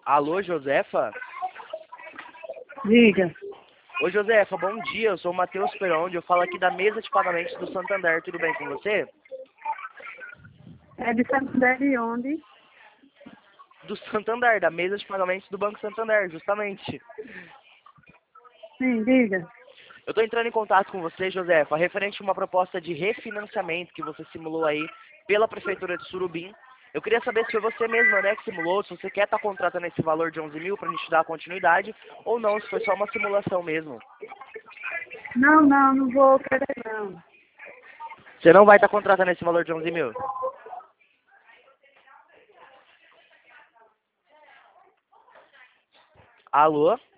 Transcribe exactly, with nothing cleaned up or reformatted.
Alô, Josefa? Diga. Oi, Josefa, bom dia. Eu sou o Matheus Peronde. Eu falo aqui da mesa de pagamentos do Santander. Tudo bem com você? É de Santander de onde? Do Santander, da mesa de pagamentos do Banco Santander, justamente. Sim, diga. Eu estou entrando em contato com você, Josefa, referente a uma proposta de refinanciamento que você simulou aí pela Prefeitura de Surubim. Eu queria saber se foi você mesma, né, que simulou, se você quer estar contratando esse valor de onze mil para a gente dar continuidade, ou não, se foi só uma simulação mesmo. Não, não, não vou querer não. Você não vai estar contratando esse valor de onze mil? Alô?